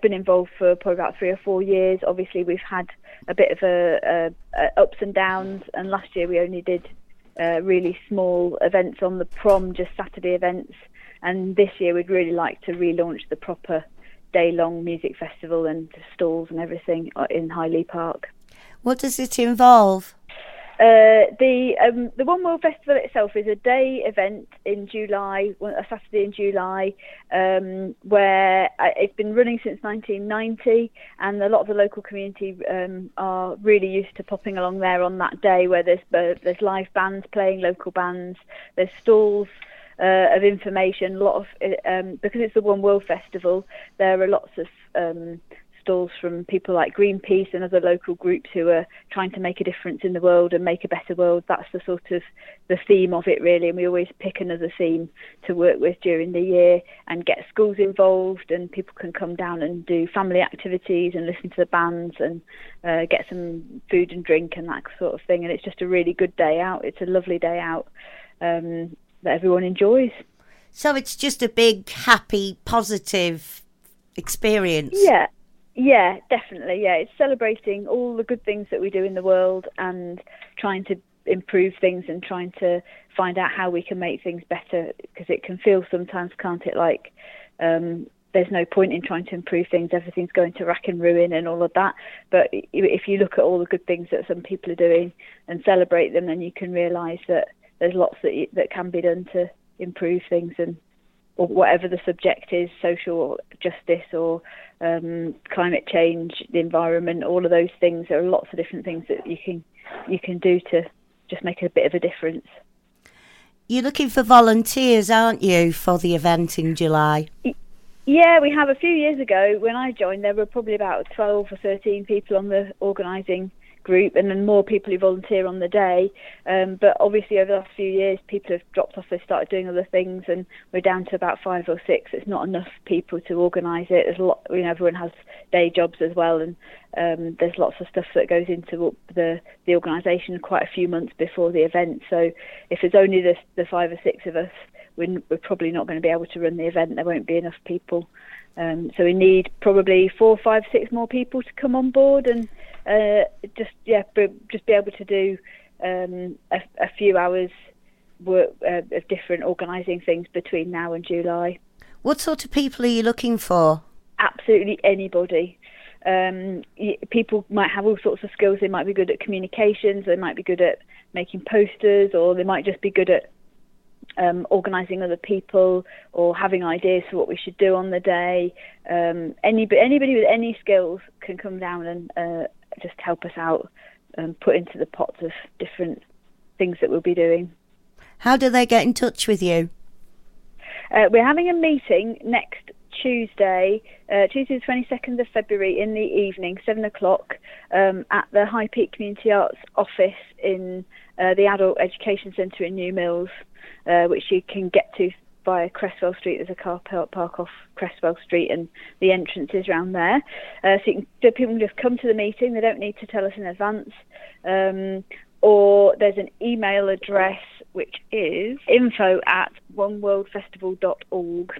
been involved for probably about 3 or 4 years. Obviously, we've had a bit of a ups and downs, and last year we only did really small events on the prom, just Saturday events, and this year we'd really like to relaunch the proper day-long music festival and stalls and everything in Highley Park. What does it involve? The One World Festival itself is a day event in July, a Saturday in July, where it's been running since 1990, and a lot of the local community are really used to popping along there on that day, where there's live bands playing, local bands, there's stalls of information, a lot of because it's the One World Festival, there are lots of stalls from people like Greenpeace and other local groups who are trying to make a difference in the world and make a better world. That's the sort of the theme of it, really, and we always pick another theme to work with during the year and get schools involved, and people can come down and do family activities and listen to the bands and get some food and drink and that sort of thing. And it's just a really good day out. It's a lovely day out that everyone enjoys. So it's just a big, happy, positive experience. Yeah, definitely. Yeah, it's celebrating all the good things that we do in the world and trying to improve things and trying to find out how we can make things better, because it can feel sometimes, can't it, like there's no point in trying to improve things, everything's going to rack and ruin and all of that. But if you look at all the good things that some people are doing and celebrate them, then you can realise that there's lots that can be done to improve things, and or whatever the subject is, social justice or climate change, the environment, all of those things. There are lots of different things that you can do to just make a bit of a difference. You're looking for volunteers, aren't you, for the event in July? Yeah, we have. A few years ago, when I joined, there were probably about 12 or 13 people on the organising group, and then more people who volunteer on the day, but obviously over the last few years people have dropped off, they started doing other things, and we're down to about 5 or 6. It's not enough people to organise it. There's a lot, everyone has day jobs as well, and there's lots of stuff that goes into the organisation quite a few months before the event. So if there's only the 5 or 6 of us, we're probably not going to be able to run the event. There won't be enough people, so we need probably 4, 5, 6 more people to come on board and just be able to do a few hours work of different organising things between now and July. What sort of people are you looking for? Absolutely anybody. People might have all sorts of skills. They might be good at communications, they might be good at making posters, or they might just be good at organising other people or having ideas for what we should do on the day. Anybody with any skills can come down and just help us out and put into the pots of different things that we'll be doing. How do they get in touch with you? We're having a meeting next Tuesday the 22nd of February in the evening, 7 o'clock, at the High Peak Community Arts office in the Adult Education Centre in New Mills, which you can get to via Cresswell Street. There's a car park off Cresswell Street, and the entrance is around there. So people can just come to the meeting. They don't need to tell us in advance. Or there's an email address which is info@oneworldfestival.org.